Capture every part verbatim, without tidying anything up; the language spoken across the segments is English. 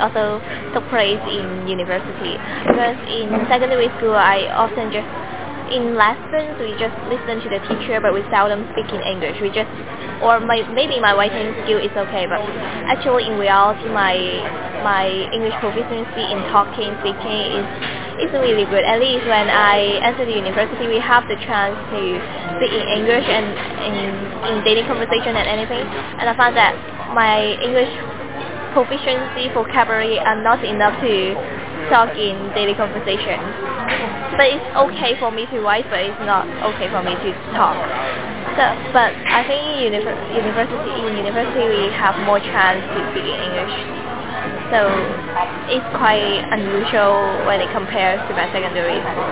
also took place in university. Because in secondary school, I often just in lessons we just listen to the teacher, but we seldom speak in English. We just, or my, maybe my writing skill is okay, but actually in reality, my my English proficiency in talking, speaking is is really good. At least when I enter the university, we have the chance to speak in English and in in daily conversation and anything. And I found that my English proficiency vocabulary are not enough to talk in daily conversation. But it's okay for me to write, but it's not okay for me to talk. So, but I think in univer- university, in university we have more chance to speak in English. So it's quite unusual when it compares to my secondary school.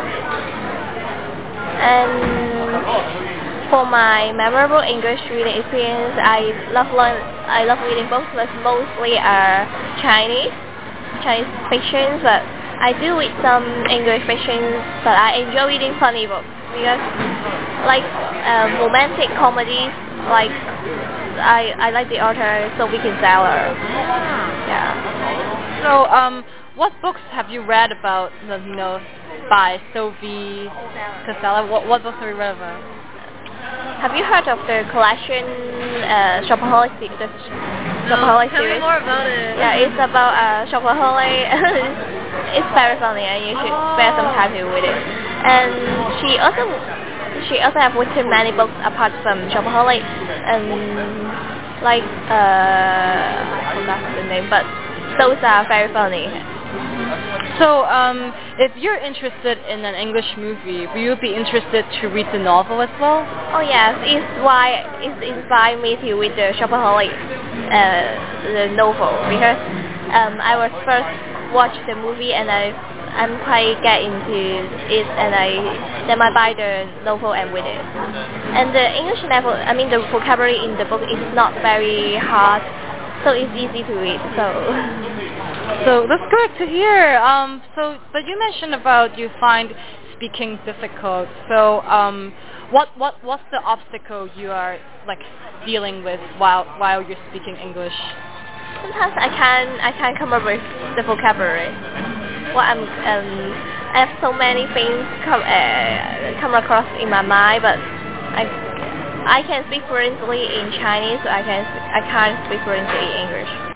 And for my memorable English reading experience, I love learn, I love reading books, but mostly are Chinese, Chinese fictions. But I do read some English fictions, but I enjoy reading funny books because, like um, romantic comedies, like I I like the author Sophie Kinsella. Yeah. So, um, what books have you read about, you know, by Sophie Kinsella? What what books have you read about? Have you heard of the collection uh, Shopaholic, the Shopaholic no, tell series? me more about it. Yeah, it's about uh, Shopaholic. It's very funny, and you should oh. spare some time to read it. And she also she also have written many books apart from Shopaholic, and like uh, I forgot the name, but those are very funny. So, um, if you're interested in an English movie, will you be interested to read the novel as well? Oh yes, it's why it inspired me to read the Shopaholic uh, the novel, because um, I was first watch the movie and I I'm quite get into it, and I then I buy the novel and read it. And the English novel, I mean the vocabulary in the book is not very hard, so it's easy to read. So. So that's great to hear. Um, so, but you mentioned about you find speaking difficult. So, um, what what what's the obstacle you are like dealing with while while you're speaking English? Sometimes I can I can't come up with the vocabulary. Well, I'm um, I have so many things come uh, come across in my mind, but I I can speak fluently in Chinese, so I can I can't speak fluently in English.